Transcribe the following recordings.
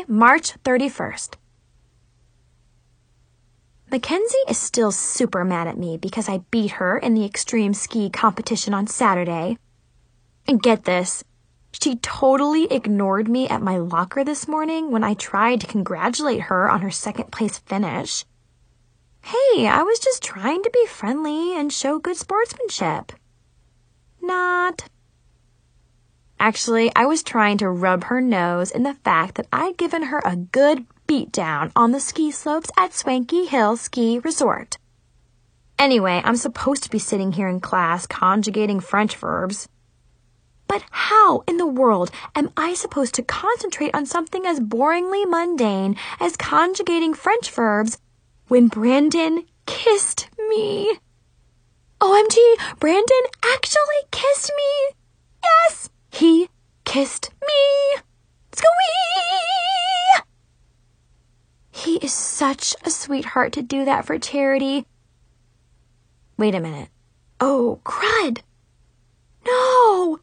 Sunday, March 31st. Mackenzie is still super mad at me because I beat her in the extreme ski competition on Saturday. And get this, she totally ignored me at my locker this morning when I tried to congratulate her on her second place finish. Hey, I was just trying to be friendly and show good sportsmanship. Not. Actually, I was trying to rub her nose in the fact that I'd given her a good beatdown on the ski slopes at Swanky Hill Ski Resort. Anyway, I'm supposed to be sitting here in class conjugating French verbs. But how in the world am I supposed to concentrate on something as boringly mundane as conjugating French verbs when Brandon kissed me? OMG, Brandon actually kissed me! Yes, he kissed me! Squee! He is such a sweetheart to do that for charity. Wait a minute. Oh, crud! No!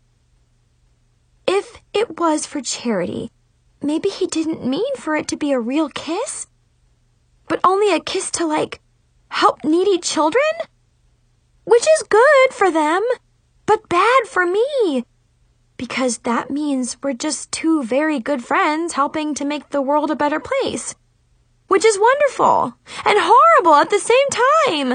If it was for charity, maybe he didn't mean for it to be a real kiss? But only a kiss to, help needy children? Which is good for them, but bad for me. Because that means we're just two very good friends helping to make the world a better place. Which is wonderful and horrible at the same time.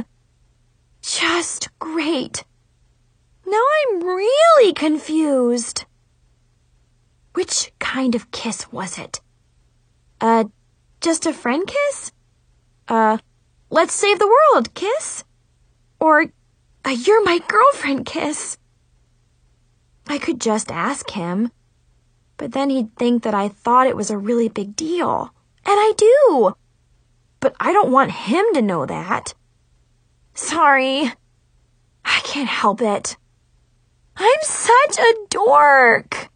Just great. Now I'm really confused. Which kind of kiss was it? Just a friend kiss? Let's save the world kiss? Or a you're my girlfriend kiss? I could just ask him, but then he'd think that I thought it was a really big deal. And I do. But I don't want him to know that. Sorry. I can't help it. I'm such a dork.